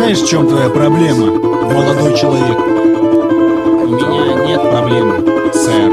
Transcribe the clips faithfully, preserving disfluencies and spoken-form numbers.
знаешь, в чем твоя проблема, молодой человек? У меня нет проблем, сэр.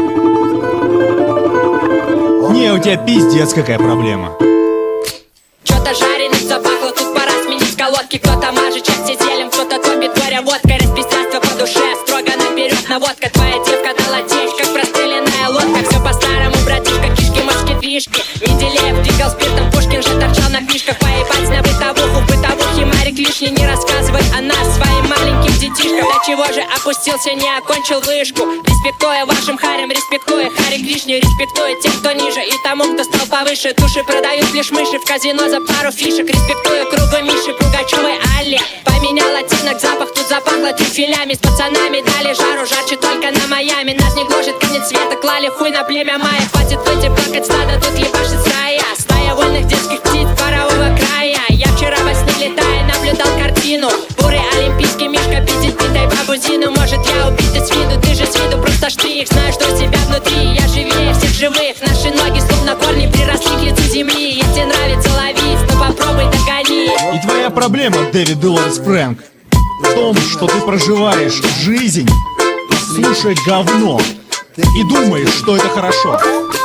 Не, у тебя пиздец какая проблема. Что-то жареным запахло, тут пора сменить колодки. Кто-то мажет части зелем, кто-то топит горя водкой. Расписательство по душе, строго наперед наводка. Твоя девка дала течь, как простреленная лодка. Все по-старому, братишка, кишки, мошки, фишки. Менделеев двигал спиртом, Пушкин же торчал на книжках. Поебать на бытовуху, в бытовухе Марик лишний. Не рассказывай о нас своим маленьким детишкам. До чего же опустился, не окончил вышку. Респектуя вашим харям, респектуя Хари Кришне. Респектуя тех, кто ниже, и тому, кто стал повыше. Души продают лишь мыши в казино за пару фишек. Респектуя кругу Миши, Пугачевой Алле. Поменял оттенок, запах, тут запахло трюфелями. С пацанами дали жару, жарче только на Майами. Нас не гложет конец света, клали хуй на племя Майя. Хватит выйти, плакать стадо, тут ебашит стая. Стая вольных детских птиц парового края. Я вчера во сне летая наблюдал картину. Бурый олимпийский мишка пиздит битой бабузину. Может я убитый с виду, ты же с виду просто штрих. Знаю, что у тебя внутри, я живее всех живых. Наши ноги словно корни приросли к лицу земли. Если нравится ловить, то попробуй догони. И твоя проблема, Дэвид Делорес Фрэнк, в том, что ты проживаешь жизнь, слушая говно и думаешь, что это хорошо.